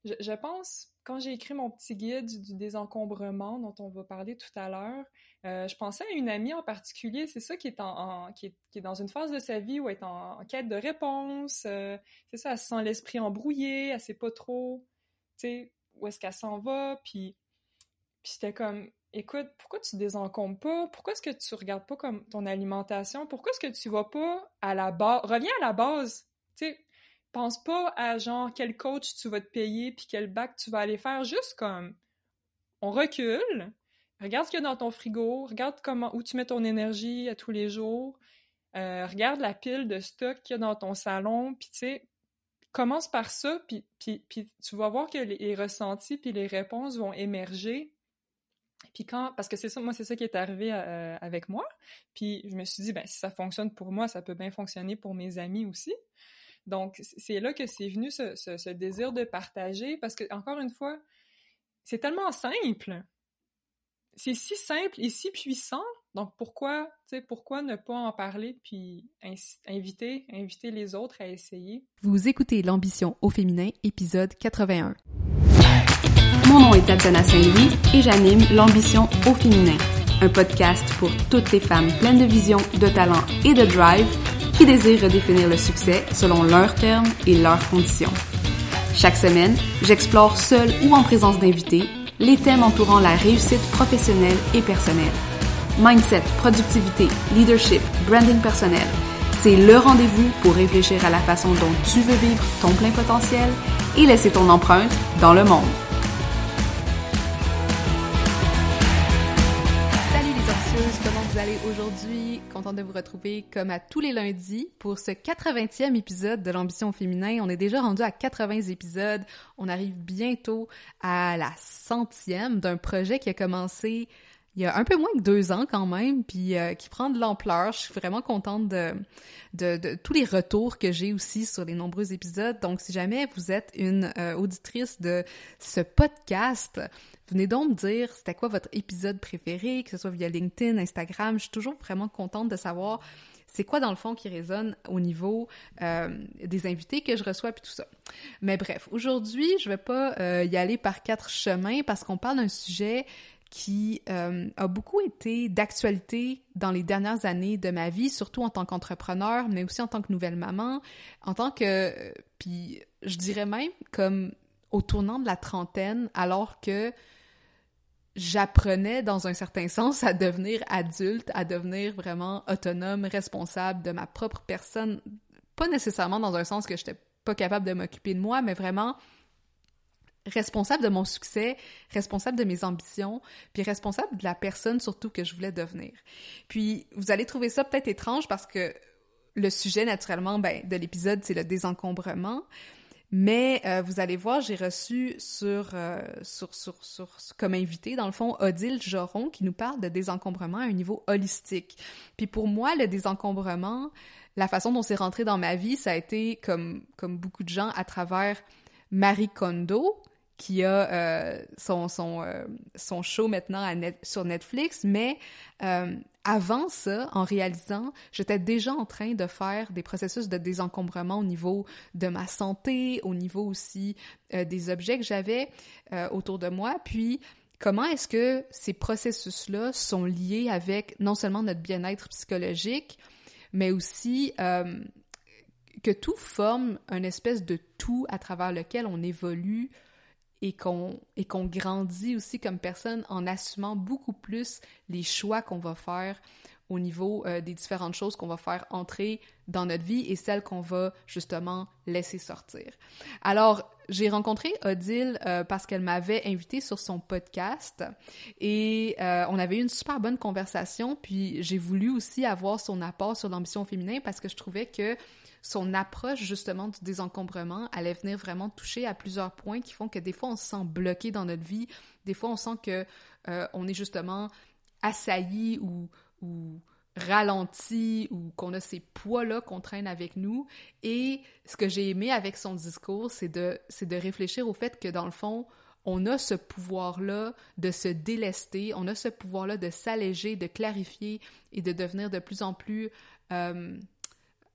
Je pense, quand j'ai écrit mon petit guide du désencombrement dont on va parler tout à l'heure, je pensais à une amie en particulier, c'est ça qui est qui est dans une phase de sa vie où elle est en quête de réponse, c'est ça, elle se sent l'esprit embrouillé, elle sait pas trop, tu sais, où est-ce qu'elle s'en va, puis c'était comme, écoute, pourquoi tu désencombres pas? Pourquoi est-ce que tu regardes pas comme ton alimentation? Pourquoi est-ce que tu vas pas à la base? Reviens à la base, tu sais. Pense pas à genre quel coach tu vas te payer puis quel bac tu vas aller faire. Juste comme, on recule, regarde ce qu'il y a dans ton frigo, regarde où tu mets ton énergie à tous les jours, regarde la pile de stock qu'il y a dans ton salon, puis tu sais, commence par ça, puis tu vas voir que les ressentis puis les réponses vont émerger. Puis parce que c'est ça, moi, c'est ça qui est arrivé avec moi. Puis je me suis dit, ben, si ça fonctionne pour moi, ça peut bien fonctionner pour mes amis aussi. Donc, c'est là que c'est venu ce désir de partager, parce que, encore une fois, c'est tellement simple. C'est si simple et si puissant. Donc, pourquoi ne pas en parler puis inviter les autres à essayer? Vous écoutez l'ambition au féminin, épisode 81. Mon nom est Tatiana Saint-Louis et j'anime l'ambition au féminin, un podcast pour toutes les femmes pleines de vision, de talent et de drive qui désirent redéfinir le succès selon leurs termes et leurs conditions. Chaque semaine, j'explore seule ou en présence d'invités les thèmes entourant la réussite professionnelle et personnelle. Mindset, productivité, leadership, branding personnel, c'est le rendez-vous pour réfléchir à la façon dont tu veux vivre ton plein potentiel et laisser ton empreinte dans le monde. Comment vous allez aujourd'hui? Contente de vous retrouver comme à tous les lundis pour ce 80e épisode de l'ambition au féminin. On est déjà rendu à 80 épisodes. On arrive bientôt à la 100e d'un projet qui a commencé il y a un peu moins que 2 ans quand même, puis qui prend de l'ampleur. Je suis vraiment contente de tous les retours que j'ai aussi sur les nombreux épisodes. Donc, si jamais vous êtes une auditrice de ce podcast, venez donc me dire c'était quoi votre épisode préféré, que ce soit via LinkedIn, Instagram. Je suis toujours vraiment contente de savoir c'est quoi dans le fond qui résonne au niveau des invités que je reçois puis tout ça. Mais bref, aujourd'hui, je vais pas y aller par 4 chemins parce qu'on parle d'un sujet qui a beaucoup été d'actualité dans les dernières années de ma vie, surtout en tant qu'entrepreneur, mais aussi en tant que nouvelle maman, en tant que... puis je dirais même comme au tournant de la trentaine, alors que j'apprenais dans un certain sens à devenir adulte, à devenir vraiment autonome, responsable de ma propre personne, pas nécessairement dans un sens que j'étais pas capable de m'occuper de moi, mais vraiment responsable de mon succès, responsable de mes ambitions, puis responsable de la personne surtout que je voulais devenir. Puis vous allez trouver ça peut-être étrange parce que le sujet naturellement de l'épisode, c'est le désencombrement. Mais vous allez voir, j'ai reçu comme invité, dans le fond, Odile Joron, qui nous parle de désencombrement à un niveau holistique. Puis pour moi, le désencombrement, la façon dont c'est rentré dans ma vie, ça a été, comme beaucoup de gens, à travers Marie Kondo, qui a son show maintenant sur Netflix, mais avant ça, en réalisant, j'étais déjà en train de faire des processus de désencombrement au niveau de ma santé, au niveau aussi des objets que j'avais autour de moi, puis comment est-ce que ces processus-là sont liés avec non seulement notre bien-être psychologique, mais aussi que tout forme une espèce de tout à travers lequel on évolue et qu'on grandit aussi comme personne en assumant beaucoup plus les choix qu'on va faire au niveau des différentes choses qu'on va faire entrer dans notre vie et celles qu'on va justement laisser sortir. Alors, j'ai rencontré Odile parce qu'elle m'avait invitée sur son podcast et on avait eu une super bonne conversation, puis j'ai voulu aussi avoir son apport sur l'ambition féminin parce que je trouvais que son approche justement du désencombrement allait venir vraiment toucher à plusieurs points qui font que des fois on se sent bloqué dans notre vie, des fois on sent que on est justement assailli ou ralenti ou qu'on a ces poids-là qu'on traîne avec nous. Et ce que j'ai aimé avec son discours, c'est de réfléchir au fait que dans le fond, on a ce pouvoir-là de se délester, on a ce pouvoir-là de s'alléger, de clarifier et de devenir de plus en plus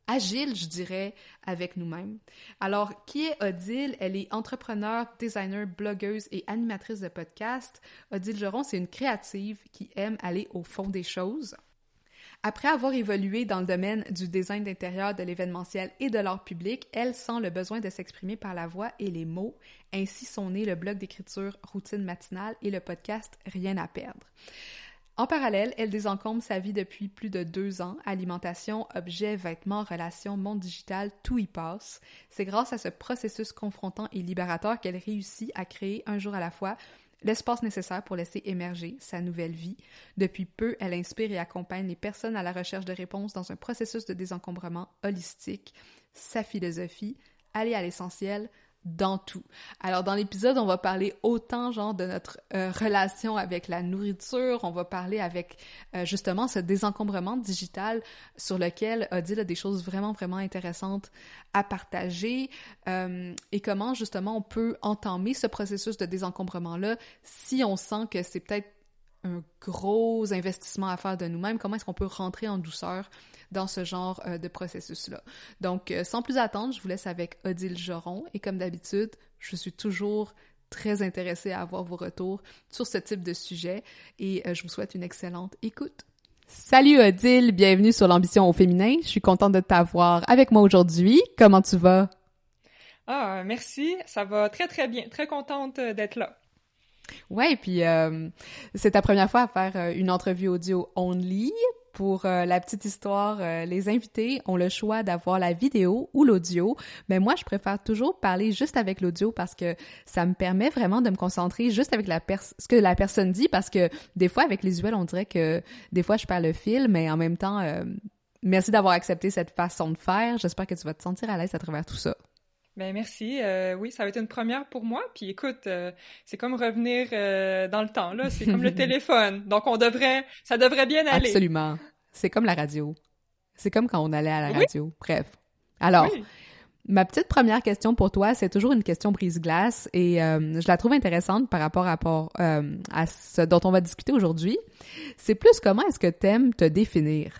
agile, je dirais, avec nous-mêmes. Alors, qui est Odile? Elle est entrepreneure, designer, blogueuse et animatrice de podcast. Odile Joron, c'est une créative qui aime aller au fond des choses. Après avoir évolué dans le domaine du design d'intérieur, de l'événementiel et de l'art public, elle sent le besoin de s'exprimer par la voix et les mots. Ainsi sont nés le blog d'écriture Routine matinale et le podcast Rien à perdre. En parallèle, elle désencombre sa vie depuis plus de 2 ans. Alimentation, objets, vêtements, relations, monde digital, tout y passe. C'est grâce à ce processus confrontant et libérateur qu'elle réussit à créer un jour à la fois l'espace nécessaire pour laisser émerger sa nouvelle vie. Depuis peu, elle inspire et accompagne les personnes à la recherche de réponses dans un processus de désencombrement holistique. Sa philosophie, aller à l'essentiel dans tout. Alors, dans l'épisode, on va parler autant, genre, de notre relation avec la nourriture, on va parler avec, justement, ce désencombrement digital sur lequel Odile a des choses vraiment, vraiment intéressantes à partager, et comment, justement, on peut entamer ce processus de désencombrement-là si on sent que c'est peut-être un gros investissement à faire de nous-mêmes, comment est-ce qu'on peut rentrer en douceur dans ce genre de processus-là. Donc, sans plus attendre, je vous laisse avec Odile Joron, et comme d'habitude, je suis toujours très intéressée à avoir vos retours sur ce type de sujet, et je vous souhaite une excellente écoute. Salut Odile, bienvenue sur l'ambition au féminin, je suis contente de t'avoir avec moi aujourd'hui. Comment tu vas? Ah, merci, ça va très très bien, très contente d'être là. Ouais, et puis c'est ta première fois à faire une entrevue audio only. Pour la petite histoire, les invités ont le choix d'avoir la vidéo ou l'audio, mais moi, je préfère toujours parler juste avec l'audio parce que ça me permet vraiment de me concentrer juste avec ce que la personne dit, parce que des fois, avec les visuels, on dirait que des fois, je perds le fil, mais en même temps, merci d'avoir accepté cette façon de faire. J'espère que tu vas te sentir à l'aise à travers tout ça. Ben merci. Oui, ça va être une première pour moi. Puis écoute, c'est comme revenir dans le temps, là. C'est comme le téléphone. Donc ça devrait bien aller. Absolument. C'est comme la radio. C'est comme quand on allait à la radio. Bref. Alors, ma petite première question pour toi, c'est toujours une question brise-glace et je la trouve intéressante par rapport à ce dont on va discuter aujourd'hui. C'est plus comment est-ce que t'aimes te définir?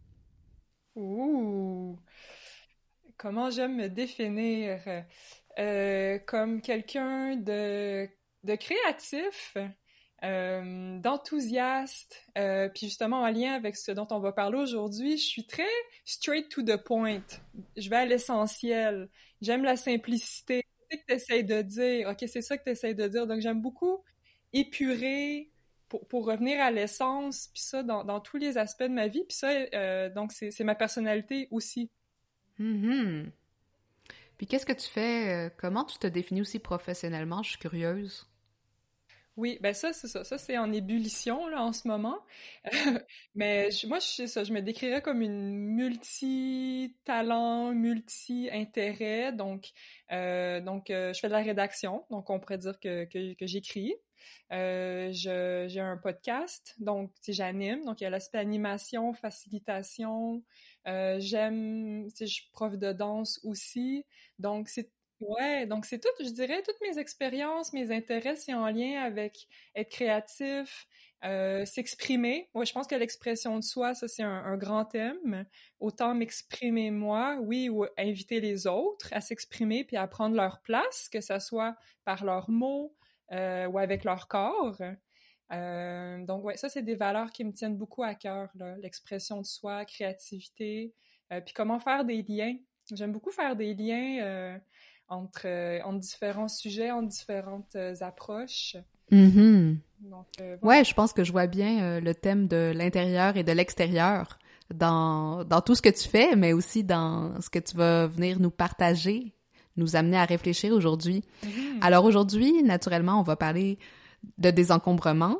Ouh! Comment j'aime me définir? Comme quelqu'un de créatif, d'enthousiaste, puis justement en lien avec ce dont on va parler aujourd'hui, je suis très straight to the point. Je vais à l'essentiel. J'aime la simplicité. C'est ce que tu essaies de dire. OK, c'est ça que tu essaies de dire. Donc, j'aime beaucoup épurer pour revenir à l'essence, puis ça, dans tous les aspects de ma vie. Puis ça, donc, c'est ma personnalité aussi. Mm-hmm. Puis qu'est-ce que tu fais? Comment tu te définis aussi professionnellement? Je suis curieuse. Oui, ben ça, c'est ça. Ça, c'est en ébullition, là, en ce moment. Mais moi, je me décrirais comme une multi-talent, multi-intérêt. Donc, je fais de la rédaction. Donc, on pourrait dire que j'écris. J'ai un podcast. Donc, j'anime. Donc, il y a l'aspect animation, facilitation. Je suis prof de danse aussi. Donc, donc c'est tout, je dirais, toutes mes expériences, mes intérêts, c'est en lien avec être créatif, s'exprimer. Ouais, je pense que l'expression de soi, ça, c'est un grand thème. Autant m'exprimer moi, oui, ou inviter les autres à s'exprimer puis à prendre leur place, que ça soit par leurs mots ou avec leur corps. Donc, ouais, ça, c'est des valeurs qui me tiennent beaucoup à cœur, là, l'expression de soi, créativité, puis comment faire des liens. J'aime beaucoup faire des liens entre différents sujets, entre différentes approches. Mm-hmm. Donc, voilà. Ouais, je pense que je vois bien le thème de l'intérieur et de l'extérieur dans tout ce que tu fais, mais aussi dans ce que tu vas venir nous partager, nous amener à réfléchir aujourd'hui. Mm-hmm. Alors aujourd'hui, naturellement, on va parler de désencombrement,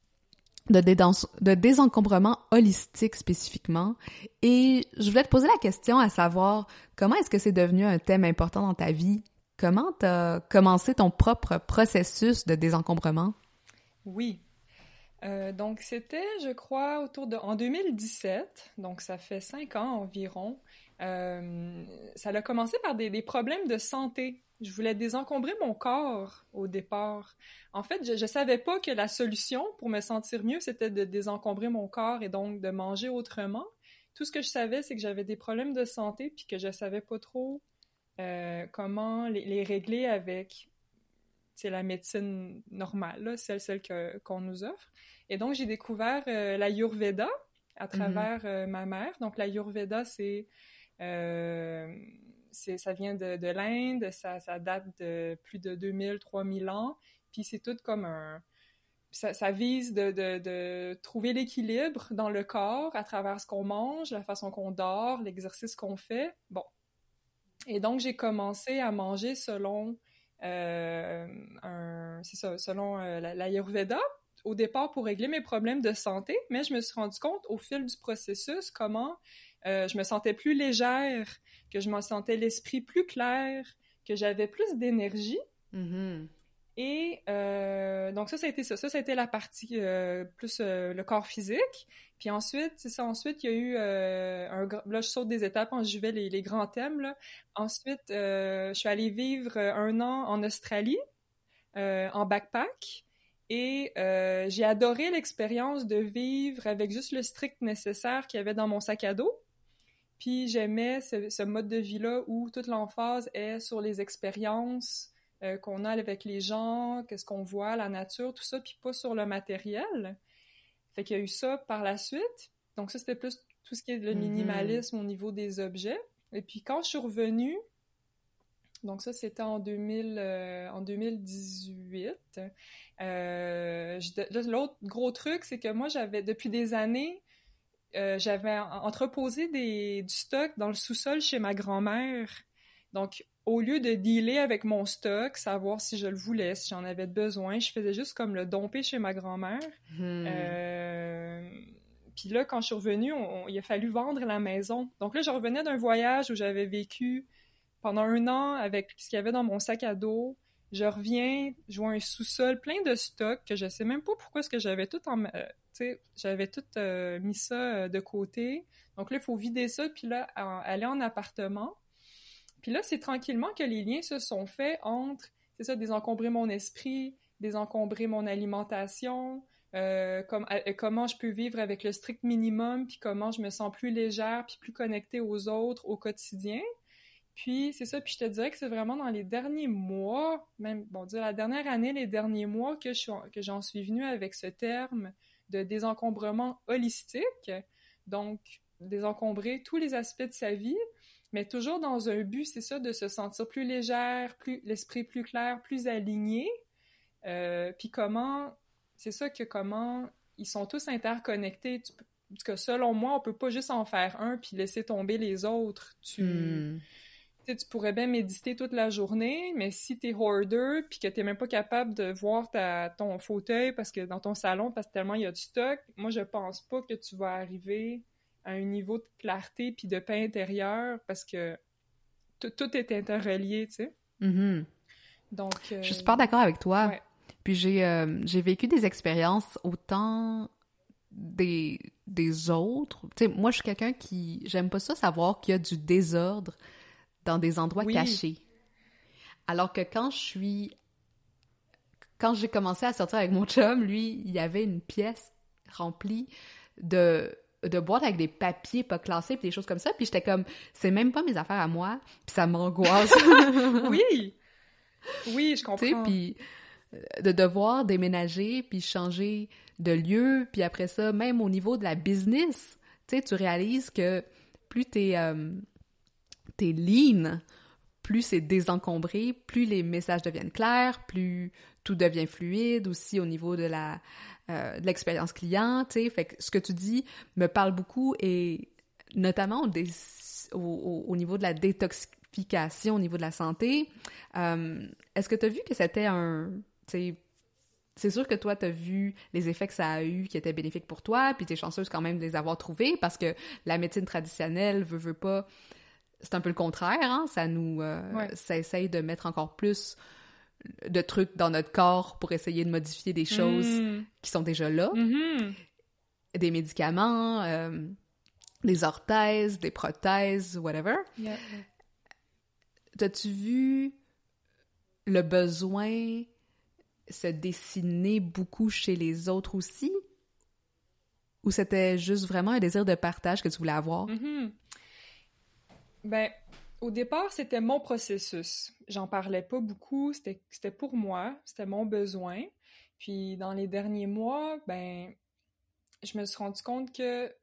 de désencombrement holistique spécifiquement. Et je voulais te poser la question à savoir, comment est-ce que c'est devenu un thème important dans ta vie? Comment t'as commencé ton propre processus de désencombrement? Oui. Donc, c'était, je crois, en 2017, donc ça fait 5 ans environ. Ça a commencé par des problèmes de santé. Je voulais désencombrer mon corps au départ. En fait, je savais pas que la solution pour me sentir mieux, c'était de désencombrer mon corps et donc de manger autrement. tout ce que je savais, c'est que j'avais des problèmes de santé, puis que je savais pas trop comment les régler avec la médecine normale, là, celle qu'on nous offre. Et donc, j'ai découvert l'Ayurveda à travers ma mère. Donc, l'Ayurveda, ça vient de l'Inde, ça date de plus de 2000, 3000 ans, puis c'est tout comme ça vise de trouver l'équilibre dans le corps à travers ce qu'on mange, la façon qu'on dort, l'exercice qu'on fait. Bon. Et donc, j'ai commencé à manger selon l'Ayurveda, au départ pour régler mes problèmes de santé, mais je me suis rendu compte au fil du processus comment je me sentais plus légère, que je me sentais l'esprit plus clair, que j'avais plus d'énergie. Mm-hmm. Et donc ça a été ça. Ça a été la partie plus le corps physique. Puis ensuite, c'est ça. Ensuite, il y a eu là, je saute des étapes, j'y vais les grands thèmes, là. Ensuite, je suis allée vivre 1 an en Australie, en backpack. Et j'ai adoré l'expérience de vivre avec juste le strict nécessaire qu'il y avait dans mon sac à dos. Puis j'aimais ce mode de vie-là où toute l'emphase est sur les expériences qu'on a avec les gens, qu'est-ce qu'on voit, la nature, tout ça, puis pas sur le matériel. Fait qu'il y a eu ça par la suite. Donc ça, c'était plus tout ce qui est le minimalisme au niveau des objets. Et puis quand je suis revenue, donc ça, c'était en 2018. L'autre gros truc, c'est que moi, depuis des années, j'avais entreposé du stock dans le sous-sol chez ma grand-mère. Donc, au lieu de dealer avec mon stock, savoir si je le voulais, si j'en avais besoin, je faisais juste comme le domper chez ma grand-mère. Puis là, quand je suis revenue, il a fallu vendre la maison. Donc là, je revenais d'un voyage où j'avais vécu pendant 1 an avec ce qu'il y avait dans mon sac à dos. Je reviens, je vois un sous-sol plein de stock que je sais même pas pourquoi est-ce que j'avais tout mis ça de côté. Donc là, il faut vider ça, puis là, aller en appartement. Puis là, c'est tranquillement que les liens se sont faits entre, c'est ça, désencombrer mon esprit, désencombrer mon alimentation, comment je peux vivre avec le strict minimum, puis comment je me sens plus légère, puis plus connectée aux autres au quotidien. Puis c'est ça, puis je te dirais que c'est vraiment dans les derniers mois, même, la dernière année, les derniers mois que j'en suis venue avec ce terme de désencombrement holistique. Donc, désencombrer tous les aspects de sa vie, mais toujours dans un but, c'est ça, de se sentir plus légère, l'esprit plus clair, plus aligné. Puis comment ils sont tous interconnectés. Parce que selon moi, on peut pas juste en faire un puis laisser tomber les autres. Tu pourrais bien méditer toute la journée, mais si t'es hoarder puis que t'es même pas capable de voir ton fauteuil parce que dans ton salon, parce que tellement il y a du stock, moi, je pense pas que tu vas arriver à un niveau de clarté puis de paix intérieure parce que tout est interrelié, tu sais. Mm-hmm. Donc, je suis super d'accord avec toi. Ouais. Puis j'ai vécu des expériences autant des autres. Tu sais, moi, je suis quelqu'un j'aime pas ça savoir qu'il y a du désordre dans des endroits cachés. Alors que quand j'ai commencé à sortir avec mon chum, lui, il y avait une pièce remplie de boîtes avec des papiers pas classés puis des choses comme ça, puis j'étais comme, c'est même pas mes affaires à moi, puis ça m'angoisse. Oui, je comprends. Tu sais, puis de devoir déménager puis changer de lieu, puis après ça, même au niveau de la business, tu sais, tu réalises que plus t'es lean, plus c'est désencombré, plus les messages deviennent clairs, plus tout devient fluide aussi au niveau de de l'expérience client, tu sais. Fait que ce que tu dis me parle beaucoup et notamment au niveau de la détoxification, au niveau de la santé. Est-ce que tu as vu que c'était tu sais, c'est sûr que toi, tu as vu les effets que ça a eu qui étaient bénéfiques pour toi, puis tu es chanceuse quand même de les avoir trouvés parce que la médecine traditionnelle veut pas. C'est un peu le contraire, hein? Ça essaye de mettre encore plus de trucs dans notre corps pour essayer de modifier des choses qui sont déjà là. Mm-hmm. Des médicaments, des orthèses, des prothèses, whatever. Yeah. T'as-tu vu le besoin se dessiner beaucoup chez les autres aussi? Ou c'était juste vraiment un désir de partage que tu voulais avoir? Mm-hmm. Ben, au départ, c'était mon processus. J'en parlais pas beaucoup, c'était pour moi, c'était mon besoin. Puis dans les derniers mois, ben, je me suis rendu compte que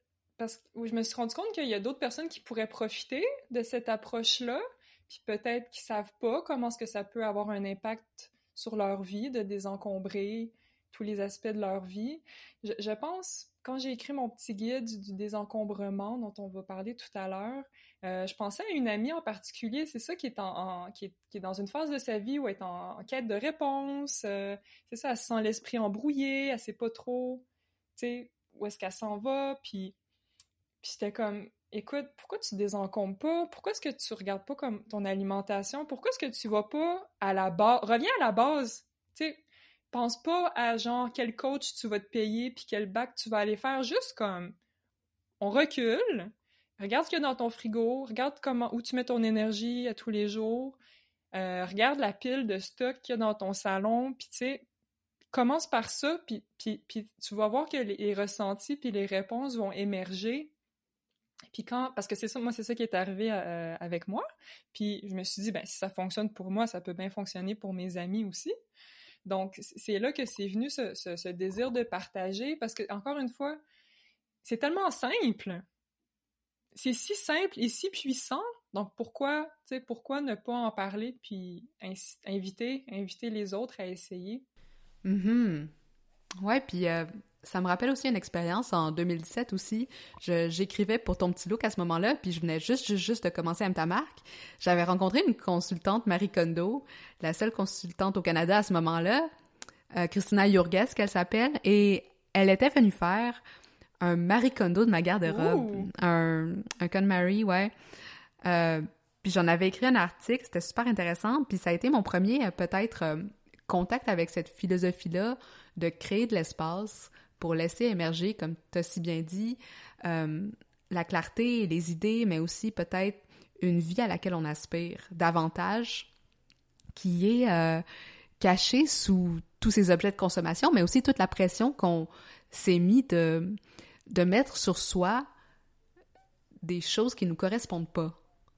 je me suis rendu compte qu'il y a d'autres personnes qui pourraient profiter de cette approche-là, puis peut-être qu'ils savent pas comment est-ce que ça peut avoir un impact sur leur vie, de désencombrer tous les aspects de leur vie. Je pense, quand j'ai écrit mon petit guide du désencombrement dont on va parler tout à l'heure, je pensais à une amie en particulier, c'est ça qui est qui est dans une phase de sa vie où elle est en quête de réponse, c'est ça, elle se sent l'esprit embrouillé, elle sait pas trop, tu sais, où est-ce qu'elle s'en va, puis j'étais comme, écoute, pourquoi tu désencombres pas? Pourquoi est-ce que tu regardes pas comme ton alimentation? Pourquoi est-ce que tu vas pas à la base? Reviens à la base, tu sais, pense pas à genre quel coach tu vas te payer puis quel bac tu vas aller faire, juste comme, on recule, regarde ce qu'il y a dans ton frigo, regarde où tu mets ton énergie à tous les jours, regarde la pile de stock qu'il y a dans ton salon, puis tu sais, commence par ça, puis tu vas voir que les ressentis puis les réponses vont émerger. Puis parce que c'est ça, moi, c'est ça qui est arrivé avec moi. Puis je me suis dit, ben si ça fonctionne pour moi, ça peut bien fonctionner pour mes amis aussi. Donc, c'est là que c'est venu ce désir de partager, parce que, encore une fois, c'est tellement simple. C'est si simple et si puissant. Donc, pourquoi ne pas en parler puis inviter les autres à essayer? Mm-hmm. Ouais, puis ça me rappelle aussi une expérience en 2017 aussi. J'écrivais pour Ton Petit Look à ce moment-là, puis je venais juste de commencer à ta marque. J'avais rencontré une consultante, Marie Kondo, la seule consultante au Canada à ce moment-là, Christina Jurges, qu'elle s'appelle, et elle était venue faire un Marie Kondo de ma garde-robe. Un KonMari, ouais. Puis j'en avais écrit un article, c'était super intéressant, puis ça a été mon premier, peut-être, contact avec cette philosophie-là de créer de l'espace pour laisser émerger, comme tu as si bien dit, la clarté et les idées, mais aussi peut-être une vie à laquelle on aspire davantage, qui est cachée sous tous ces objets de consommation, mais aussi toute la pression qu'on s'est mis de mettre sur soi des choses qui nous correspondent pas.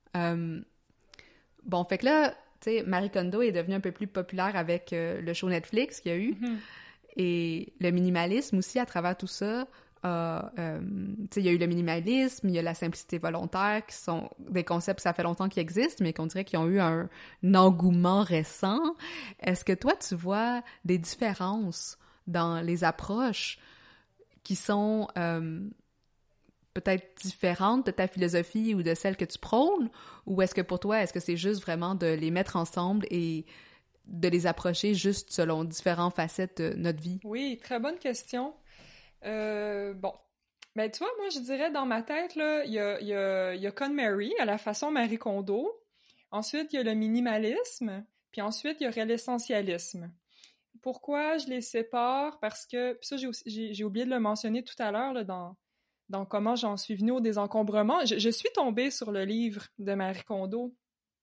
Bon, fait que là, tu sais, Marie Kondo est devenue un peu plus populaire avec le show Netflix qu'il y a eu. Mm-hmm. Et le minimalisme aussi, à travers tout ça, tu sais, il y a eu le minimalisme, il y a la simplicité volontaire, qui sont des concepts, ça fait longtemps qu'ils existent, mais qu'on dirait qu'ils ont eu un engouement récent. Est-ce que toi, tu vois des différences dans les approches qui sont peut-être différentes de ta philosophie ou de celle que tu prônes, ou est-ce que pour toi, est-ce que c'est juste vraiment de les mettre ensemble et de les approcher juste selon différentes facettes de notre vie? Oui, très bonne question. Bon, ben tu vois, moi je dirais dans ma tête, là, il y a KonMari à la façon Marie Kondo. Ensuite, il y a le minimalisme, puis ensuite, il y aurait l'essentialisme. Pourquoi je les sépare? Parce que, puis ça, j'ai oublié de le mentionner tout à l'heure, là, dans comment j'en suis venue au désencombrement. Je suis tombée sur le livre de Marie Kondo,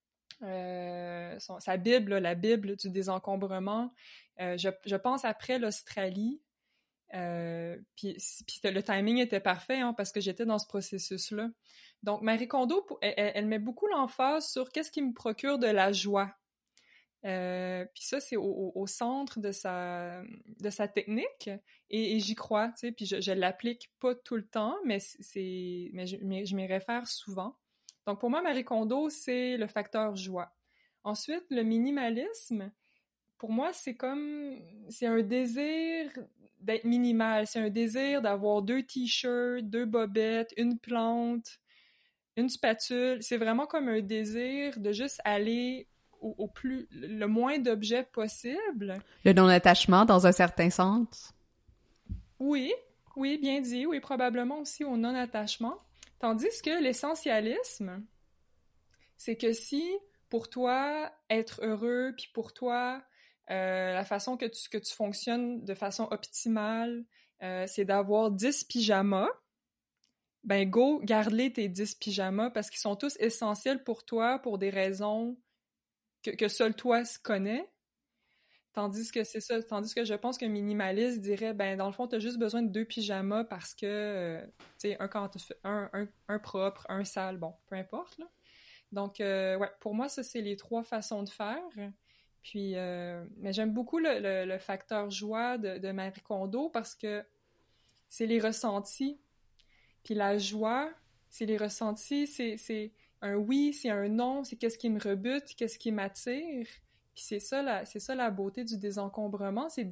sa Bible, la Bible du désencombrement. Je pense après l'Australie. Puis le timing était parfait, hein, parce que j'étais dans ce processus-là. Donc, Marie Kondo, elle met beaucoup l'emphase sur qu'est-ce qui me procure de la joie. Puis ça, c'est au centre de sa technique, et j'y crois, tu sais, puis je l'applique pas tout le temps, mais je m'y réfère souvent. Donc pour moi, Marie Kondo, c'est le facteur joie. Ensuite, le minimalisme, pour moi, c'est un désir d'être minimal, c'est un désir d'avoir 2 t-shirts, 2 bobettes, une plante, une spatule. C'est vraiment comme un désir de juste aller le moins d'objets possible. Le non-attachement, dans un certain sens? Oui, bien dit. Oui, probablement aussi au non-attachement. Tandis que l'essentialisme, c'est que si, pour toi, être heureux, puis pour toi, la façon que tu fonctionnes de façon optimale, c'est d'avoir 10 pyjamas, ben go, garde-les tes 10 pyjamas, parce qu'ils sont tous essentiels pour toi, pour des raisons que seul toi connais. Tandis que c'est ça, tandis que je pense qu'un minimaliste dirait, ben dans le fond, t'as juste besoin de 2 pyjamas parce que, tu sais, un propre, un sale, bon, peu importe, là. Donc, ouais, pour moi, ça, c'est les 3 façons de faire. Puis, mais j'aime beaucoup le facteur joie de Marie Kondo parce que c'est les ressentis. Puis la joie, c'est les ressentis, c'est un oui, c'est un non, c'est qu'est-ce qui me rebute, qu'est-ce qui m'attire. Puis c'est ça la beauté du désencombrement, c'est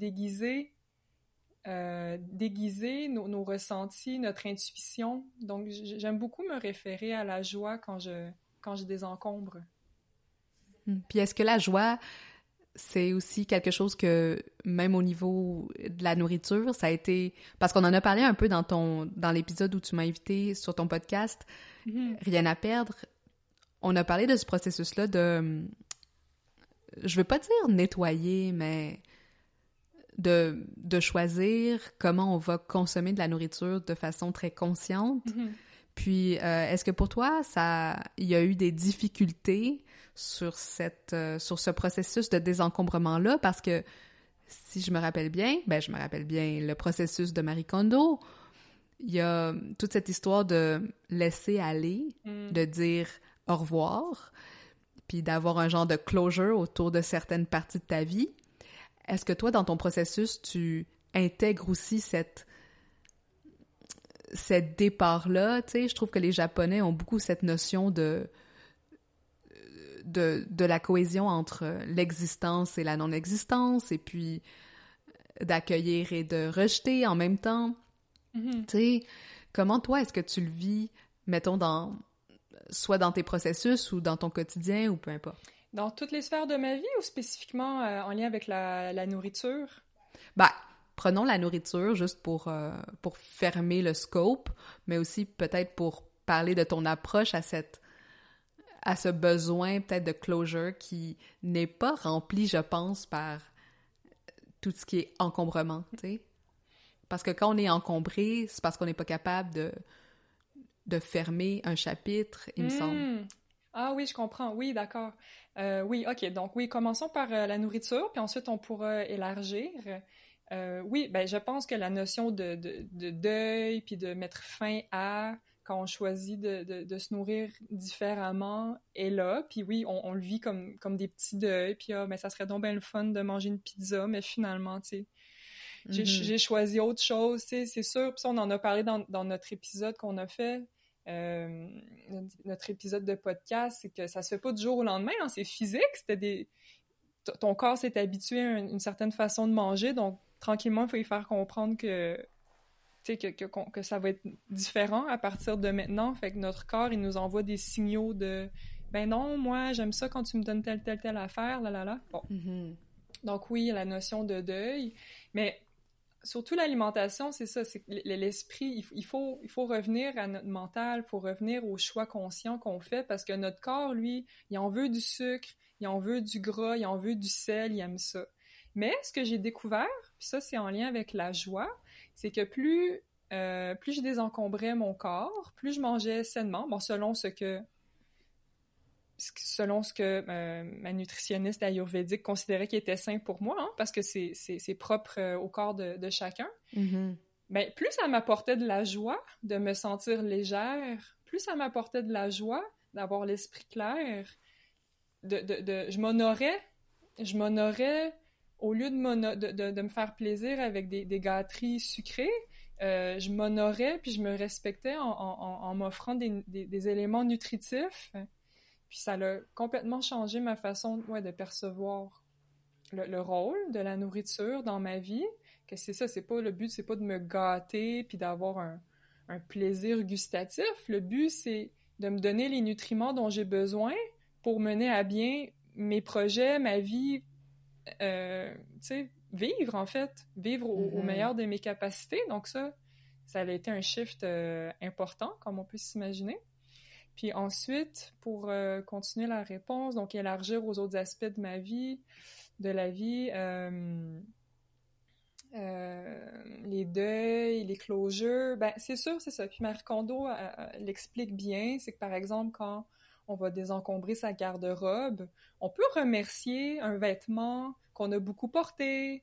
déguiser nos ressentis, notre intuition. Donc j'aime beaucoup me référer à la joie quand je désencombre. Puis est-ce que la joie, c'est aussi quelque chose que, même au niveau de la nourriture, ça a été... Parce qu'on en a parlé un peu dans l'épisode où tu m'as invité sur ton podcast, Rien à perdre. On a parlé de ce processus-là de... Je veux pas dire nettoyer, mais de choisir comment on va consommer de la nourriture de façon très consciente. Puis, est-ce que pour toi, il y a eu des difficultés sur ce processus de désencombrement-là? Parce que, si je me rappelle bien, le processus de Marie Kondo, il y a toute cette histoire de laisser aller, de dire au revoir, puis d'avoir un genre de closure autour de certaines parties de ta vie. Est-ce que toi, dans ton processus, tu intègres aussi cette départ-là? Tu sais, je trouve que les Japonais ont beaucoup cette notion de la cohésion entre l'existence et la non-existence, et puis d'accueillir et de rejeter en même temps. Tu sais, comment toi, est-ce que tu le vis, mettons, soit dans tes processus ou dans ton quotidien, ou peu importe? Dans toutes les sphères de ma vie ou spécifiquement en lien avec la nourriture? Ben, prenons la nourriture juste pour fermer le scope, mais aussi peut-être pour parler de ton approche à ce besoin peut-être de closure qui n'est pas rempli, je pense, par tout ce qui est encombrement, tu sais. Parce que quand on est encombré, c'est parce qu'on n'est pas capable de fermer un chapitre, il me semble. Ah oui, je comprends. Oui, d'accord. Oui, OK. Donc oui, commençons par la nourriture, puis ensuite on pourra élargir. Oui, ben je pense que la notion de deuil, puis de mettre fin à, quand on choisit de se nourrir différemment, est là. Puis oui, on le vit comme des petits deuils, puis mais ça serait donc bien le fun de manger une pizza, mais finalement, tu sais, j'ai choisi autre chose, tu sais, c'est sûr. Puis ça, on en a parlé dans notre épisode qu'on a fait, notre épisode de podcast, c'est que ça se fait pas du jour au lendemain, hein, c'est physique, ton corps s'est habitué à une certaine façon de manger, donc tranquillement, il faut y faire comprendre que ça va être différent à partir de maintenant. Fait que notre corps, il nous envoie des signaux de « Ben non, moi, j'aime ça quand tu me donnes telle affaire, là, là, là. » Bon. Donc oui, la notion de deuil. Mais surtout l'alimentation, c'est ça, c'est l'esprit. Il faut revenir à notre mental, il faut revenir aux choix conscients qu'on fait parce que notre corps, lui, il en veut du sucre, il en veut du gras, il en veut du sel, il aime ça. Mais ce que j'ai découvert, puis ça, c'est en lien avec la joie, c'est que plus je désencombrais mon corps, plus je mangeais sainement, bon, selon ce que ma nutritionniste ayurvédique considérait qui était sain pour moi, hein, parce que c'est propre au corps de chacun, ben, plus ça m'apportait de la joie de me sentir légère, plus ça m'apportait de la joie d'avoir l'esprit clair, je m'honorais au lieu de me faire plaisir avec des gâteries sucrées, je m'honorais puis je me respectais en m'offrant des éléments nutritifs. Puis ça a complètement changé ma façon de percevoir le rôle de la nourriture dans ma vie. Que c'est ça, le but, c'est pas de me gâter puis d'avoir un plaisir gustatif. Le but, c'est de me donner les nutriments dont j'ai besoin pour mener à bien mes projets, ma vie, tu sais, vivre en fait, vivre au meilleur de mes capacités. Donc ça a été un shift important, comme on peut s'imaginer. Puis ensuite, pour continuer la réponse, donc élargir aux autres aspects de ma vie, de la vie, les deuils, les closures, ben c'est sûr, c'est ça. Puis Marie Kondo l'explique bien, c'est que par exemple, quand on va désencombrer sa garde-robe. On peut remercier un vêtement qu'on a beaucoup porté,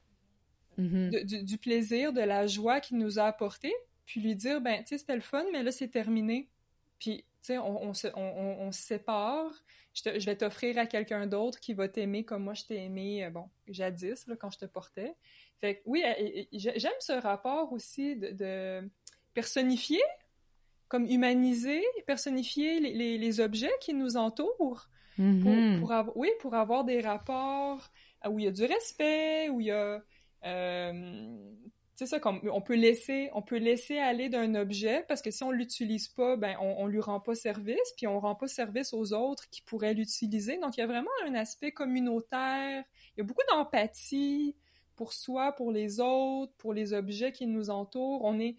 du plaisir, de la joie qu'il nous a apporté, puis lui dire, ben, tu sais, c'était le fun, mais là, c'est terminé. Puis, tu sais, on se sépare. Je vais t'offrir à quelqu'un d'autre qui va t'aimer comme moi je t'ai aimé, jadis, là, quand je te portais. Fait que, oui, j'aime ce rapport aussi de personnifier, comme humaniser, personnifier les objets qui nous entourent pour avoir des rapports où il y a du respect, où il y a... c'est ça, comme on peut laisser aller d'un objet parce que si on l'utilise pas, ben on lui rend pas service, puis on rend pas service aux autres qui pourraient l'utiliser. Donc il y a vraiment un aspect communautaire, il y a beaucoup d'empathie pour soi, pour les autres, pour les objets qui nous entourent. On est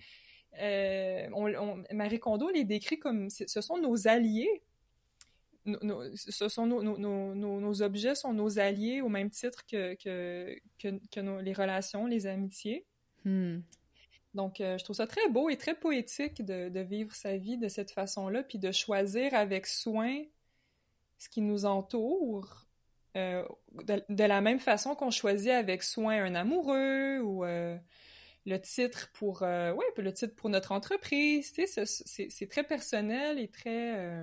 Marie Kondo les décrit comme ce sont nos alliés. Nos objets sont nos alliés au même titre que les relations, les amitiés. Donc, je trouve ça très beau et très poétique de vivre sa vie de cette façon-là, puis de choisir avec soin ce qui nous entoure, de la même façon qu'on choisit avec soin un amoureux ou le titre pour notre entreprise. Tu sais, c'est très personnel et très...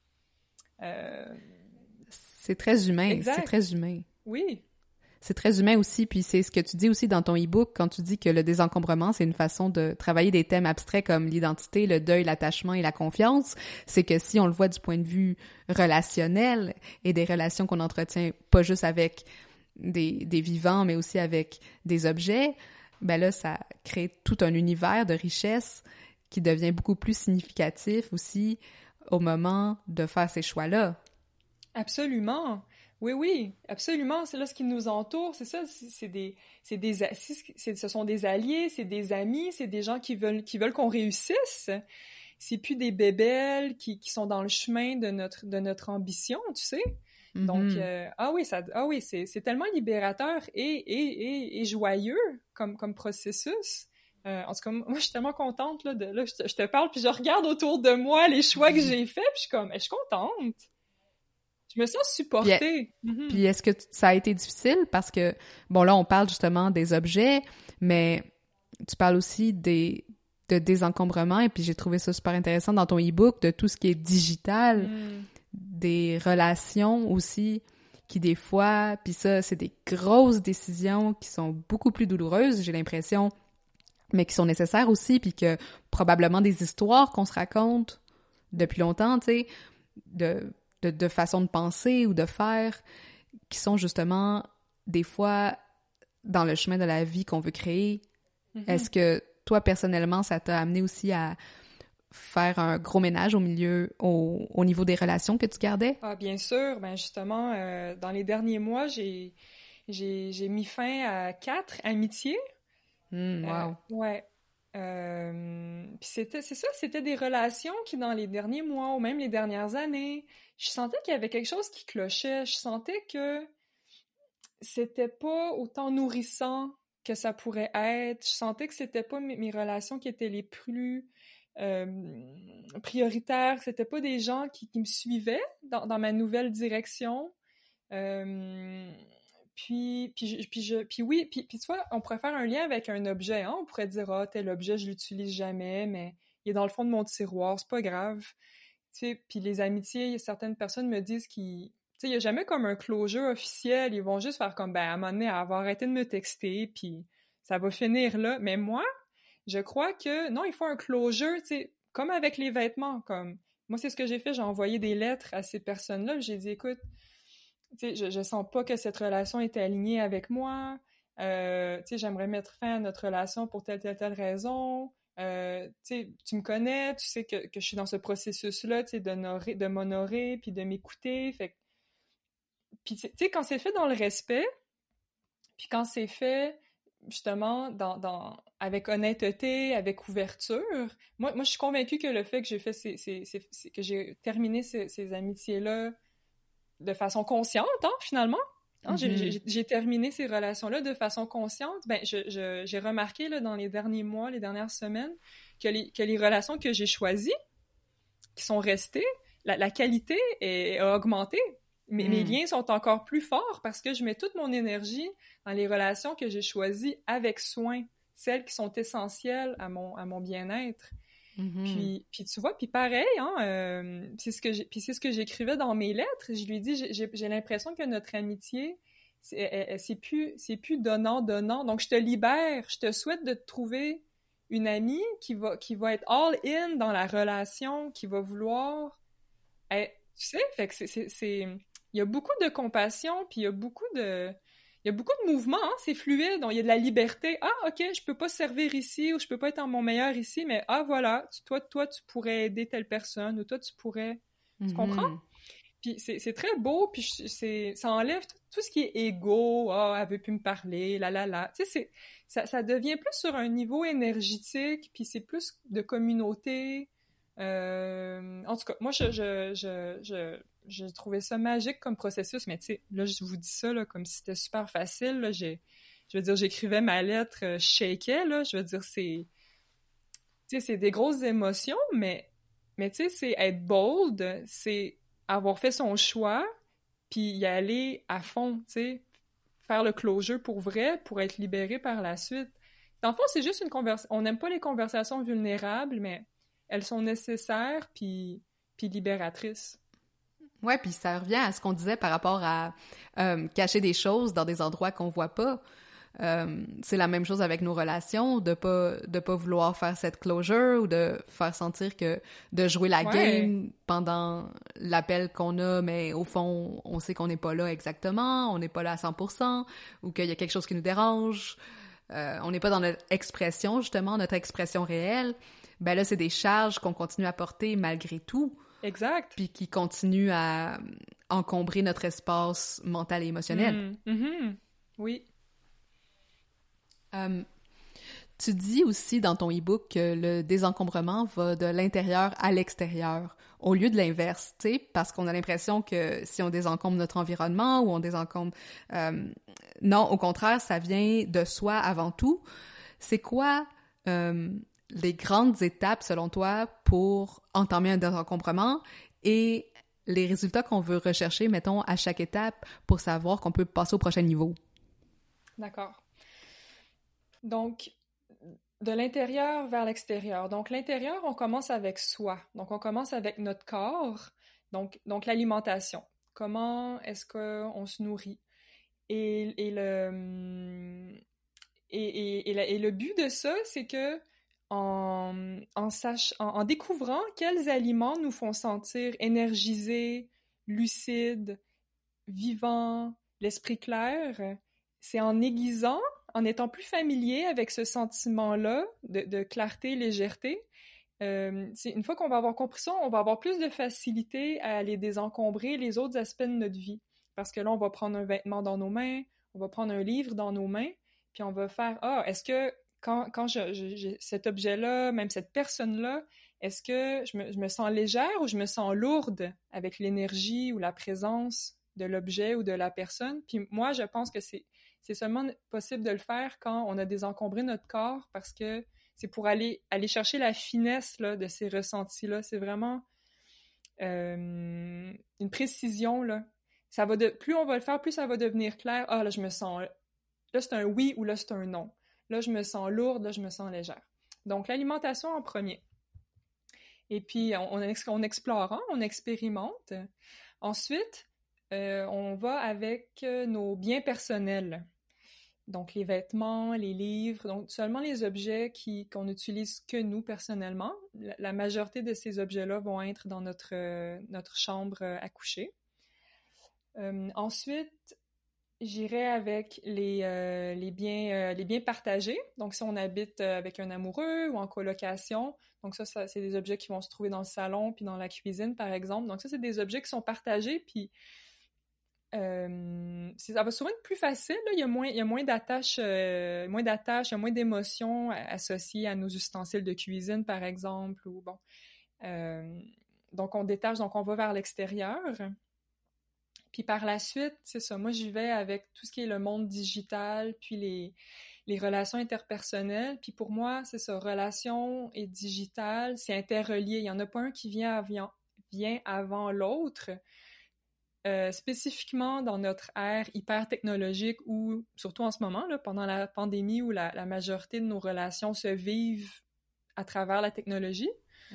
c'est très humain. Exact. C'est très humain. Oui. C'est très humain aussi, puis c'est ce que tu dis aussi dans ton e-book quand tu dis que le désencombrement, c'est une façon de travailler des thèmes abstraits comme l'identité, le deuil, l'attachement et la confiance. C'est que si on le voit du point de vue relationnel et des relations qu'on entretient pas juste avec des vivants, mais aussi avec des objets, ben là, ça crée tout un univers de richesse qui devient beaucoup plus significatif aussi au moment de faire ces choix-là. Absolument. Oui, absolument. C'est là ce qui nous entoure. C'est ça. Ce sont des alliés, c'est des amis, c'est des gens qui veulent qu'on réussisse. C'est plus des bébelles qui sont dans le chemin de notre ambition, tu sais. Donc, c'est tellement libérateur et joyeux comme processus. En tout cas, moi, je suis tellement contente, là, je te parle, puis je regarde autour de moi les choix que j'ai faits, puis je suis comme, je suis contente. Je me sens supportée. Puis est-ce que ça a été difficile? Parce que, bon, là, on parle justement des objets, mais tu parles aussi de désencombrement, et puis j'ai trouvé ça super intéressant dans ton e-book, de tout ce qui est digital, des relations aussi, qui des fois, puis ça, c'est des grosses décisions qui sont beaucoup plus douloureuses, j'ai l'impression, mais qui sont nécessaires aussi, puis que probablement des histoires qu'on se raconte depuis longtemps, tu sais, de façon de penser ou de faire, qui sont justement, des fois, dans le chemin de la vie qu'on veut créer. Est-ce que, toi, personnellement, ça t'a amené aussi à faire un gros ménage au niveau des relations que tu gardais? Ah, bien sûr. Ben justement, dans les derniers mois, j'ai mis fin à 4 amitiés. Wow. Ouais. Puis c'était des relations qui, dans les derniers mois ou même les dernières années, je sentais qu'il y avait quelque chose qui clochait. Je sentais que c'était pas autant nourrissant que ça pourrait être. Je sentais que c'était pas mes relations qui étaient les plus prioritaires, que c'était pas des gens qui me suivaient dans ma nouvelle direction. Puis tu vois, on pourrait faire un lien avec un objet, hein? On pourrait dire, tel objet, je l'utilise jamais, mais il est dans le fond de mon tiroir, c'est pas grave. Tu sais, puis les amitiés, certaines personnes me disent tu sais, il y a jamais comme un closure officiel, ils vont juste faire comme, à un moment donné, elle va arrêter de me texter, puis ça va finir là. Mais moi, je crois que, non, il faut un closure, tu sais, comme avec les vêtements, comme, moi, c'est ce que j'ai fait, j'ai envoyé des lettres à ces personnes-là, j'ai dit, écoute, tu sais, je sens pas que cette relation est alignée avec moi. Tu sais, j'aimerais mettre fin à notre relation pour telle raison. Tu sais, tu me connais, tu sais que je suis dans ce processus-là, tu sais, de m'honorer puis de m'écouter. Fait puis tu sais, quand c'est fait dans le respect, puis quand c'est fait justement avec honnêteté, avec ouverture, moi je suis convaincue que le fait que j'ai fait que j'ai terminé ces amitiés-là de façon consciente, hein, finalement. Hein, j'ai terminé ces relations-là de façon consciente. Ben, j'ai remarqué là, dans les derniers mois, les dernières semaines, que les relations que j'ai choisies, qui sont restées, la qualité a augmenté. Mes liens sont encore plus forts parce que je mets toute mon énergie dans les relations que j'ai choisies avec soin, celles qui sont essentielles à mon bien-être. Puis tu vois, puis pareil, hein, c'est ce que j'écrivais dans mes lettres. Je lui dis, j'ai l'impression que notre amitié, c'est plus donnant. Donc je te libère, je te souhaite de te trouver une amie qui va être all in dans la relation, qui va vouloir être, tu sais, fait que il y a beaucoup de compassion, puis il y a beaucoup de mouvements, hein, c'est fluide, donc il y a de la liberté. Ah, ok, je peux pas servir ici, ou je peux pas être en mon meilleur ici, mais voilà, toi, tu pourrais aider telle personne, ou toi, tu pourrais... Tu comprends? Puis c'est très beau, puis ça enlève tout ce qui est égo, elle veut plus me parler, la. Tu sais, ça devient plus sur un niveau énergétique, puis c'est plus de communauté. En tout cas, moi, j'ai trouvé ça magique comme processus, mais tu sais, là, je vous dis ça là, comme si c'était super facile. Là, je veux dire, j'écrivais ma lettre, je shakeais, là. Je veux dire, tu sais, c'est des grosses émotions, mais tu sais, c'est être bold, c'est avoir fait son choix, puis y aller à fond, tu sais, faire le closure pour vrai, pour être libéré par la suite. Dans le fond, c'est juste une conversation. On n'aime pas les conversations vulnérables, mais elles sont nécessaires puis libératrices. Ouais, puis ça revient à ce qu'on disait par rapport à cacher des choses dans des endroits qu'on voit pas. C'est la même chose avec nos relations, de pas vouloir faire cette closure ou de faire sentir que de jouer la game pendant l'appel qu'on a, mais au fond, on sait qu'on n'est pas là exactement, on n'est pas là à 100%, ou qu'il y a quelque chose qui nous dérange, on n'est pas dans notre expression, justement, notre expression réelle. Ben là, c'est des charges qu'on continue à porter malgré tout. Exact. Puis qui continuent à encombrer notre espace mental et émotionnel. Oui. Tu dis aussi dans ton e-book que le désencombrement va de l'intérieur à l'extérieur, au lieu de l'inverse, tu sais, parce qu'on a l'impression que si on désencombre notre environnement ou on désencombre... non, au contraire, ça vient de soi avant tout. C'est quoi les grandes étapes, selon toi, pour entamer un désencombrement et les résultats qu'on veut rechercher, mettons, à chaque étape pour savoir qu'on peut passer au prochain niveau? D'accord. Donc, de l'intérieur vers l'extérieur. Donc, l'intérieur, on commence avec soi. Donc, on commence avec notre corps. Donc l'alimentation. Comment est-ce qu'on se nourrit? Et le but de ça, c'est que en découvrant quels aliments nous font sentir énergisés, lucides, vivants, l'esprit clair, c'est en aiguisant, en étant plus familier avec ce sentiment-là de clarté, légèreté. Une fois qu'on va avoir compris ça, on va avoir plus de facilité à aller désencombrer les autres aspects de notre vie. Parce que là, on va prendre un vêtement dans nos mains, on va prendre un livre dans nos mains, puis on va faire « Ah, est-ce que quand j'ai cet objet-là, même cette personne-là, est-ce que je me sens légère ou je me sens lourde avec l'énergie ou la présence de l'objet ou de la personne? » Puis moi, je pense que c'est seulement possible de le faire quand on a désencombré notre corps parce que c'est pour aller chercher la finesse là, de ces ressentis-là. C'est vraiment une précision, là. Plus on va le faire, plus ça va devenir clair. Ah, là, je me sens... Là, c'est un oui ou là, c'est un non. Là, je me sens lourde, là, je me sens légère. Donc, l'alimentation en premier. Et puis, on explore, hein? On expérimente. Ensuite, on va avec nos biens personnels. Donc, les vêtements, les livres, donc seulement les objets qu'on n'utilise que nous personnellement. La majorité de ces objets-là vont être dans notre chambre à coucher. Ensuite, j'irai avec les biens partagés. Donc, si on habite avec un amoureux ou en colocation, donc ça, c'est des objets qui vont se trouver dans le salon puis dans la cuisine, par exemple. Donc, ça, c'est des objets qui sont partagés, puis ça va souvent être plus facile, là. Il y a moins d'attaches, il y a moins d'émotions associées à nos ustensiles de cuisine, par exemple, ou bon. Donc, on détache, donc on va vers l'extérieur. Puis par la suite, c'est ça, moi j'y vais avec tout ce qui est le monde digital, puis les relations interpersonnelles. Puis pour moi, c'est ça, relations et digital, c'est interrelié. Il n'y en a pas un qui vient vient avant l'autre, spécifiquement dans notre ère hyper technologique où, surtout en ce moment, là, pendant la pandémie où la majorité de nos relations se vivent à travers la technologie.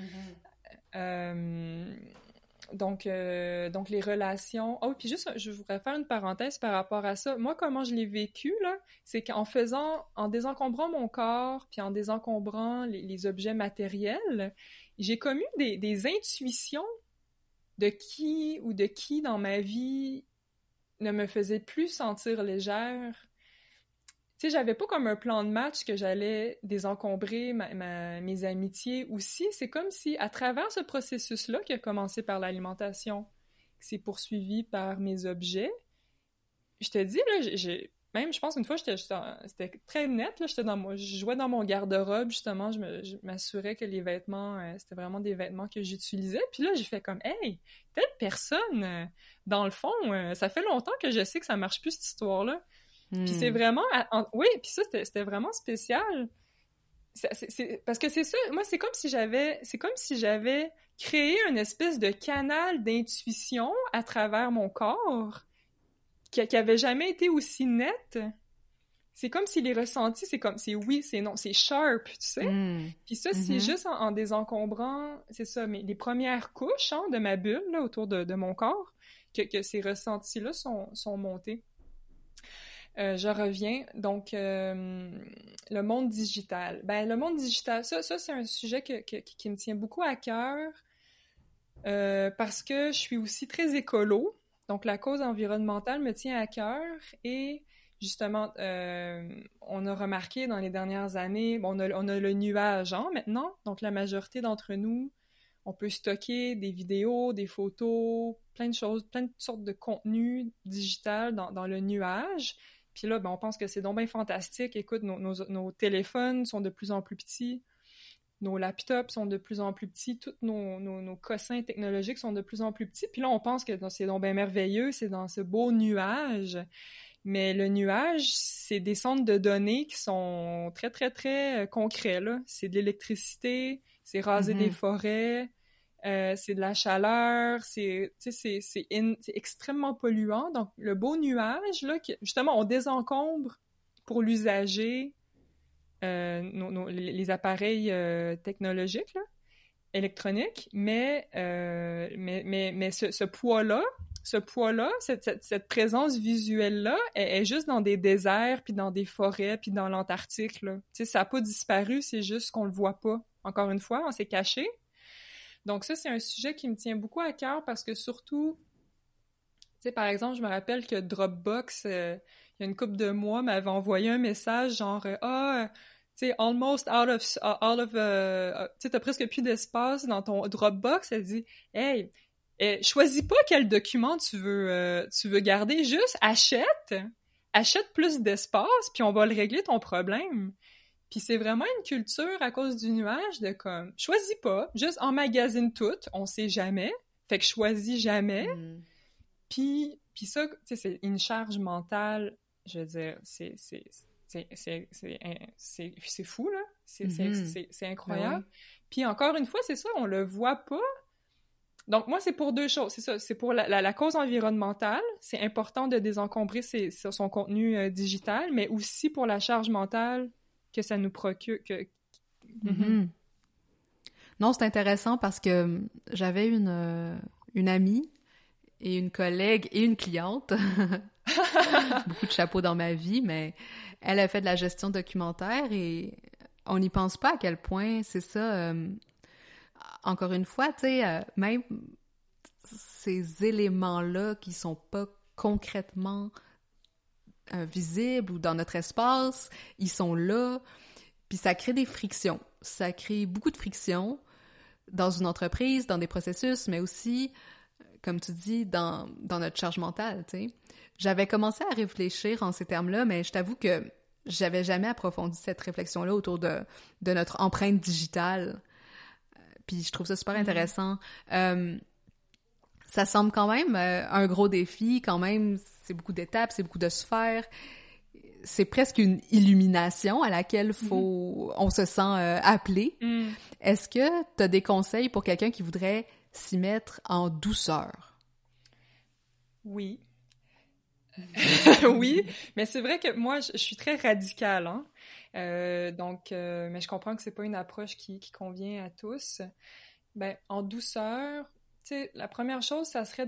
Donc les relations... Oh, puis juste, je voudrais faire une parenthèse par rapport à ça. Moi, comment je l'ai vécu, là, c'est en désencombrant mon corps, puis en désencombrant les objets matériels, j'ai comme eu des intuitions de qui dans ma vie ne me faisait plus sentir légère. Tu sais, j'avais pas comme un plan de match que j'allais désencombrer mes amitiés aussi. C'est comme si, à travers ce processus-là, qui a commencé par l'alimentation, qui s'est poursuivi par mes objets, je te dis, là, même, je pense, une fois, c'était très net, là, je jouais dans mon garde-robe, justement, je m'assurais que les vêtements, c'était vraiment des vêtements que j'utilisais. Puis là, j'ai fait comme, hey, telle personne, dans le fond, ça fait longtemps que je sais que ça marche plus, cette histoire-là. Puis c'est vraiment... oui, puis ça, c'était vraiment spécial. Parce que c'est ça, moi, c'est comme si j'avais créé une espèce de canal d'intuition à travers mon corps qui avait jamais été aussi net. C'est comme si les ressentis, c'est oui, c'est non, c'est sharp, tu sais. Puis ça, c'est juste en désencombrant, c'est ça, mais les premières couches de ma bulle, là, autour de mon corps, que ces ressentis-là sont montés. Je reviens. Donc, le monde digital. Ben, le monde digital, ça c'est un sujet qui me tient beaucoup à cœur parce que je suis aussi très écolo. Donc, la cause environnementale me tient à cœur et justement, on a remarqué dans les dernières années, on a le nuage maintenant. Donc, la majorité d'entre nous, on peut stocker des vidéos, des photos, plein de choses, plein de sortes de contenus digital dans le nuage. Puis là, on pense que c'est donc bien fantastique. Écoute, nos téléphones sont de plus en plus petits, nos laptops sont de plus en plus petits, tous nos cossins technologiques sont de plus en plus petits. Puis là, on pense que c'est donc bien merveilleux, c'est dans ce beau nuage. Mais le nuage, c'est des centres de données qui sont très, très, très concrets, là. C'est de l'électricité, c'est raser des forêts, c'est de la chaleur, c'est extrêmement polluant. Donc, le beau nuage, là, justement, on désencombre pour l'usager les appareils technologiques, là, électroniques, mais ce poids-là, cette présence visuelle-là, est juste dans des déserts, puis dans des forêts, puis dans l'Antarctique, là. Tu sais, ça n'a pas disparu, c'est juste qu'on le voit pas. Encore une fois, on s'est caché. Donc ça, c'est un sujet qui me tient beaucoup à cœur parce que surtout, tu sais, par exemple, je me rappelle que Dropbox, il y a une couple de mois, m'avait envoyé un message genre tu sais, almost out of tu sais, t'as presque plus d'espace dans ton Dropbox. Elle dit, hey, choisis pas quel document tu veux garder, juste achète plus d'espace, puis on va le régler ton problème. Puis c'est vraiment une culture à cause du nuage de comme, choisis pas, juste emmagasine tout, on sait jamais, fait que choisis jamais. Puis ça, tu sais, c'est une charge mentale, je veux dire, c'est fou, là. C'est incroyable. Oui. Puis encore une fois, c'est ça, on le voit pas. Donc moi, c'est pour deux choses, c'est ça, c'est pour la cause environnementale, c'est important de désencombrer son contenu digital, mais aussi pour la charge mentale que ça nous procure. Non, c'est intéressant parce que j'avais une amie et une collègue et une cliente, beaucoup de chapeaux dans ma vie, mais elle a fait de la gestion documentaire et on n'y pense pas à quel point c'est ça. Encore une fois, tu sais, même ces éléments-là qui sont pas concrètement visibles ou dans notre espace, ils sont là, puis ça crée des frictions. Ça crée beaucoup de frictions dans une entreprise, dans des processus, mais aussi, comme tu dis, dans notre charge mentale, tu sais. J'avais commencé à réfléchir en ces termes-là, mais je t'avoue que j'avais jamais approfondi cette réflexion-là autour de notre empreinte digitale. Puis je trouve ça super intéressant. Ça semble quand même un gros défi, quand même, c'est beaucoup d'étapes, c'est beaucoup de sphères. C'est presque une illumination à laquelle on se sent appelé. Est-ce que tu as des conseils pour quelqu'un qui voudrait s'y mettre en douceur? Oui. Oui, mais c'est vrai que moi, je suis très radicale, hein. Mais je comprends que c'est pas une approche qui convient à tous. Ben, en douceur, tu sais, la première chose, ça serait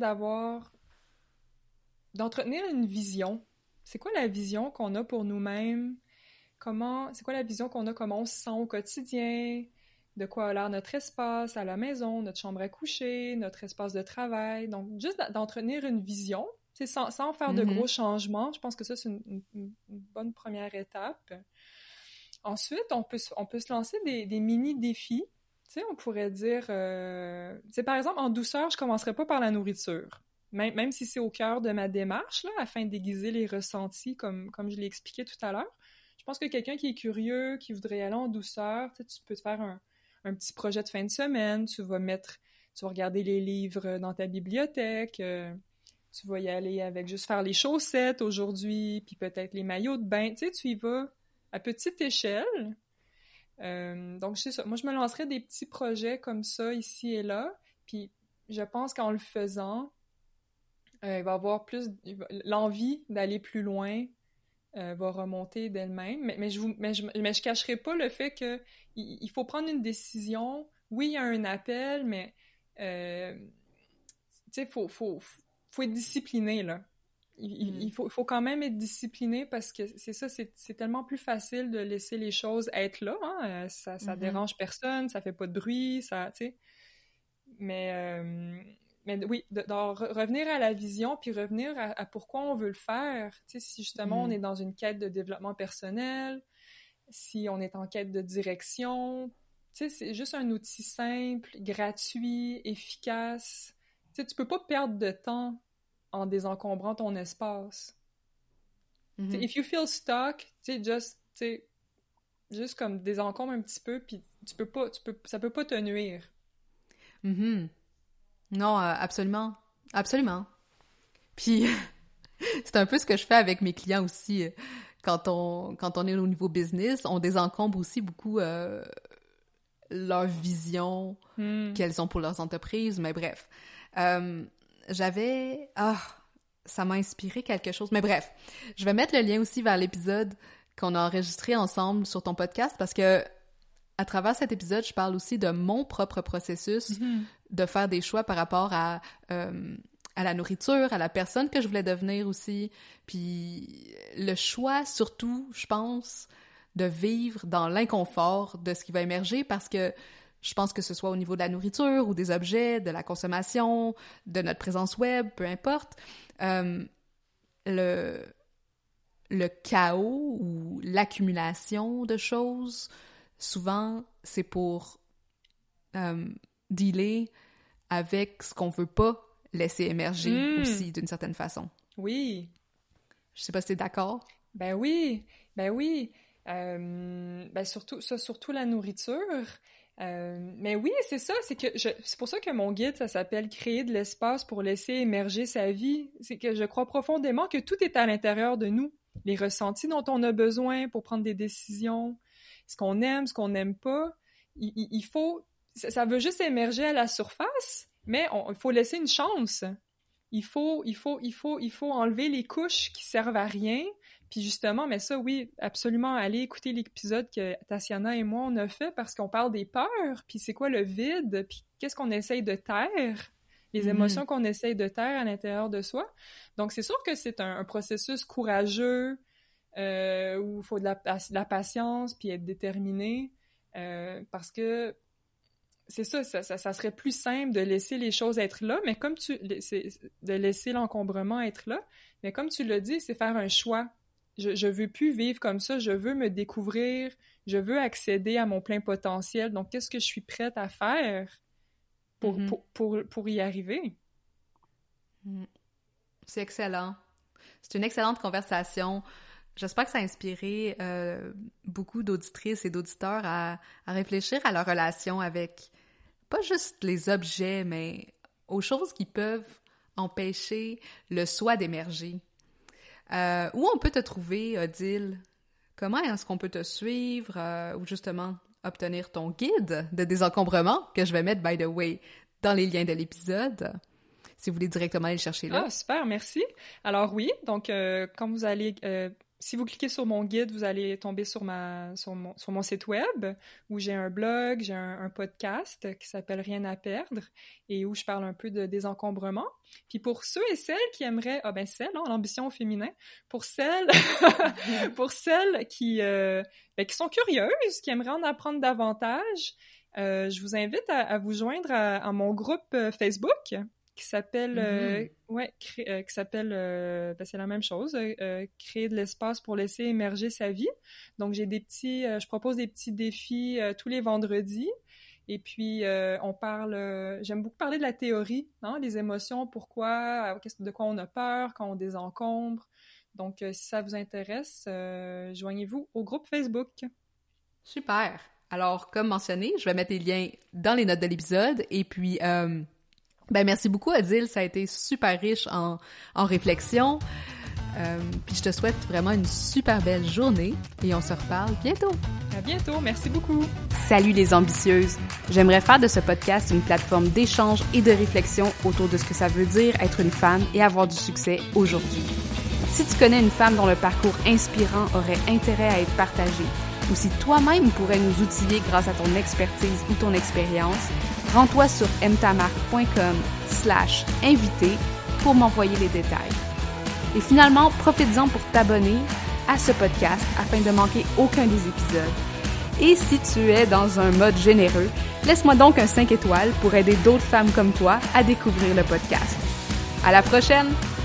d'entretenir une vision. C'est quoi la vision qu'on a pour nous-mêmes? C'est quoi la vision qu'on a, comment on se sent au quotidien? De quoi a l'air notre espace à la maison, notre chambre à coucher, notre espace de travail. Donc, juste d'entretenir une vision, sans faire de gros changements. Je pense que ça, c'est une bonne première étape. Ensuite, on peut se lancer des mini-défis. Tu sais, on pourrait dire... par exemple, en douceur, je commencerai pas par la nourriture. Même si c'est au cœur de ma démarche, là, afin d'aiguiser les ressentis, comme je l'ai expliqué tout à l'heure. Je pense que quelqu'un qui est curieux, qui voudrait aller en douceur, tu peux te faire un petit projet de fin de semaine, tu vas regarder les livres dans ta bibliothèque, tu vas y aller avec juste faire les chaussettes aujourd'hui, puis peut-être les maillots de bain, tu sais, tu y vas à petite échelle. Donc, c'est ça. Moi, je me lancerais des petits projets comme ça, ici et là, puis je pense qu'en le faisant, il va avoir l'envie d'aller plus loin, va remonter d'elle-même. Mais je cacherai pas le fait que il faut prendre une décision. Oui, il y a un appel, mais tu sais, faut être discipliné, là. Il faut quand même être discipliné parce que c'est ça, c'est tellement plus facile de laisser les choses être là, hein? Ça dérange personne, ça fait pas de bruit, ça, tu sais. Mais oui, revenir à la vision, puis revenir à pourquoi on veut le faire. Tu sais, si justement on est dans une quête de développement personnel, si on est en quête de direction, tu sais, c'est juste un outil simple, gratuit, efficace. Tu sais, tu peux pas perdre de temps en désencombrant ton espace. Tu sais, if you feel stuck, tu sais, juste comme désencombre un petit peu, puis ça peut pas te nuire. Non, absolument. Absolument. Puis, c'est un peu ce que je fais avec mes clients aussi. Quand on est au niveau business, on désencombre aussi beaucoup leur vision qu'elles ont pour leurs entreprises. Mais bref, ça m'a inspiré quelque chose. Mais bref, je vais mettre le lien aussi vers l'épisode qu'on a enregistré ensemble sur ton podcast parce que à travers cet épisode, je parle aussi de mon propre processus de faire des choix par rapport à la nourriture, à la personne que je voulais devenir aussi. Puis le choix, surtout, je pense, de vivre dans l'inconfort de ce qui va émerger parce que je pense que ce soit au niveau de la nourriture ou des objets, de la consommation, de notre présence web, peu importe, le chaos ou l'accumulation de choses, souvent, c'est pour dealer avec ce qu'on veut pas laisser émerger aussi, d'une certaine façon. Oui. Je sais pas si t'es d'accord? Ben oui. Surtout la nourriture. Mais oui, c'est ça, c'est pour ça que mon guide, ça s'appelle « Créer de l'espace pour laisser émerger sa vie ». C'est que je crois profondément que tout est à l'intérieur de nous. Les ressentis dont on a besoin pour prendre des décisions, ce qu'on aime, ce qu'on n'aime pas, il faut... Ça veut juste émerger à la surface, mais il faut laisser une chance. Il faut enlever les couches qui servent à rien. Puis justement, mais ça, oui, absolument, allez écouter l'épisode que Tatiana et moi, on a fait parce qu'on parle des peurs, puis c'est quoi le vide, puis qu'est-ce qu'on essaye de taire, les émotions qu'on essaye de taire à l'intérieur de soi. Donc, c'est sûr que c'est un processus courageux, où il faut de la patience, puis être déterminé, parce que c'est ça serait plus simple de laisser les choses être là, mais de laisser l'encombrement être là, mais comme tu l'as dit, c'est faire un choix. Je veux plus vivre comme ça, je veux me découvrir, je veux accéder à mon plein potentiel, donc qu'est-ce que je suis prête à faire pour y arriver? C'est excellent. C'est une excellente conversation. J'espère que ça a inspiré beaucoup d'auditrices et d'auditeurs à réfléchir à leur relation avec pas juste les objets, mais aux choses qui peuvent empêcher le soi d'émerger. Où on peut te trouver, Odile? Comment est-ce qu'on peut te suivre ou justement obtenir ton guide de désencombrement, que je vais mettre, by the way, dans les liens de l'épisode, si vous voulez directement aller le chercher là. Ah, super, merci. Alors oui, donc quand vous allez... si vous cliquez sur mon guide, vous allez tomber sur mon site web où j'ai un blog, j'ai un podcast qui s'appelle Rien à perdre et où je parle un peu de désencombrement. Puis pour ceux et celles qui aimeraient, l'ambition au féminin, pour celles qui sont curieuses, qui aimeraient en apprendre davantage, je vous invite à vous joindre à mon groupe Facebook qui s'appelle c'est la même chose, créer de l'espace pour laisser émerger sa vie. Donc j'ai je propose des petits défis tous les vendredis. Et puis j'aime beaucoup parler de la théorie, les émotions, de quoi on a peur quand on désencombre. Donc si ça vous intéresse, joignez-vous au groupe Facebook. Super. Alors comme mentionné, je vais mettre les liens dans les notes de l'épisode et puis merci beaucoup, Odile. Ça a été super riche en réflexion. Puis je te souhaite vraiment une super belle journée et on se reparle bientôt. À bientôt. Merci beaucoup. Salut les ambitieuses. J'aimerais faire de ce podcast une plateforme d'échange et de réflexion autour de ce que ça veut dire être une femme et avoir du succès aujourd'hui. Si tu connais une femme dont le parcours inspirant aurait intérêt à être partagé, ou si toi-même pourrais nous outiller grâce à ton expertise ou ton expérience, rends-toi sur mtamarque.com/invité pour m'envoyer les détails. Et finalement, profites-en pour t'abonner à ce podcast afin de manquer aucun des épisodes. Et si tu es dans un mode généreux, laisse-moi donc un 5 étoiles pour aider d'autres femmes comme toi à découvrir le podcast. À la prochaine!